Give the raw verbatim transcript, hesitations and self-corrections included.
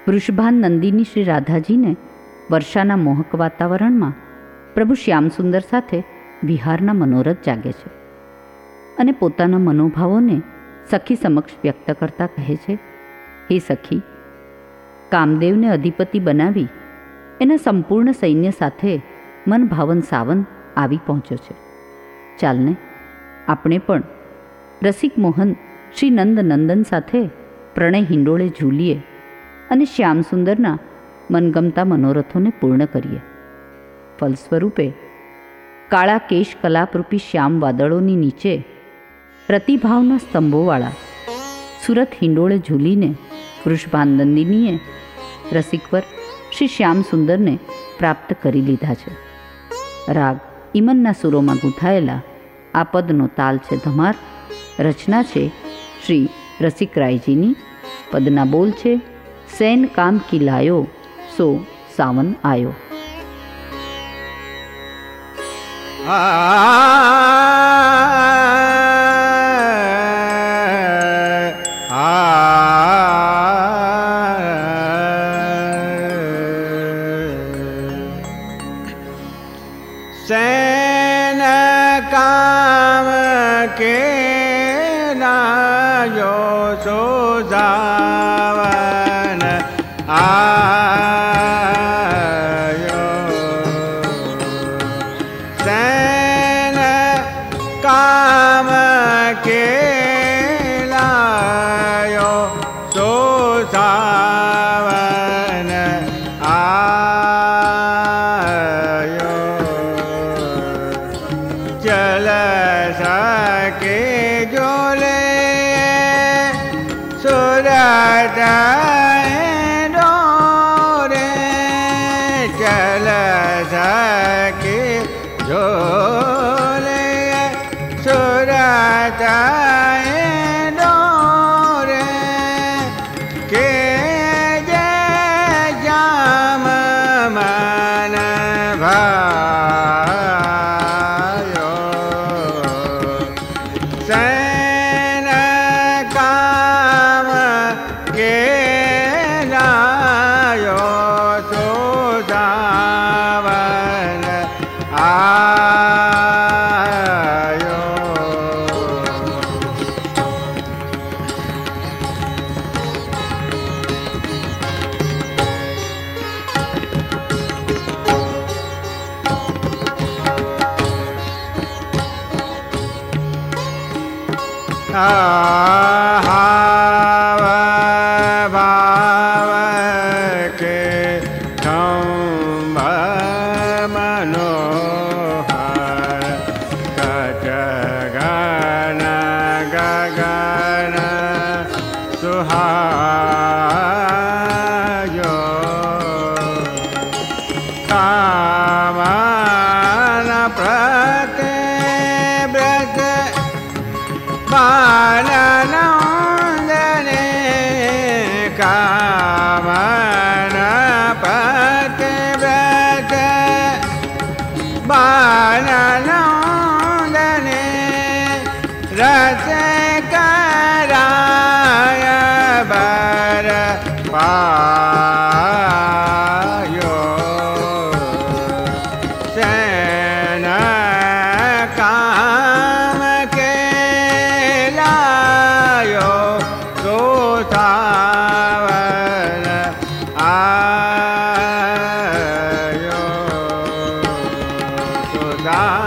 વૃષભાન નંદિની શ્રી રાધાજીને વર્ષાના મોહક વાતાવરણમાં પ્રભુ શ્યામસુંદર સાથે વિહારના મનોરથ જાગે છે અને પોતાના મનોભાવોને સખી સમક્ષ વ્યક્ત કરતા કહે છે, હે સખી, કામદેવને અધિપતિ બનાવી એના સંપૂર્ણ સૈન્ય સાથે મન ભાવન સાવન આવી પહોંચ્યો છે. ચાલને આપણે પણ રસિક મોહન શ્રી નંદ નંદન સાથે પ્રણય હિંડોળે ઝૂલીએ અને શ્યામસુંદરના મનગમતા મનોરથોને પૂર્ણ કરીએ. ફલસ્વરૂપે કાળા કેશ કલાપરૂપી શ્યામ વાદળોની નીચે પ્રતિભાવના સ્તંભોવાળા સુરત હિંડોળે ઝૂલીને વૃષભાનંદિનીએ રસિકવર શ્રી શ્યામસુંદરને પ્રાપ્ત કરી લીધા છે. રાગ ઇમનના સુરોમાં ગૂંથાયેલા આ પદનો તાલ છે ધમાર. રચના છે શ્રી રસિકરાયજીની. પદના બોલ છે, સૈન કામ કી લાયો સો સાવન આયો. सैन काम के लायो सो सावन आयो. सैन काम के लायो सो सावन आयो. चल सके जोले सूरत डोरे. चल सके जोले सूरत डोरे. के जे जाम मन भायो. सैन काम के लायो सो सावन आयो. हाव भाव के खंभ मनोहर. कच गगन गगन सुहायो. कामन प्रति व्रत बालनंदने. कामन पतिव्रत बालनंदने. रस कराय बर पायो. सैन काम के लायो सो सावन आयो. सो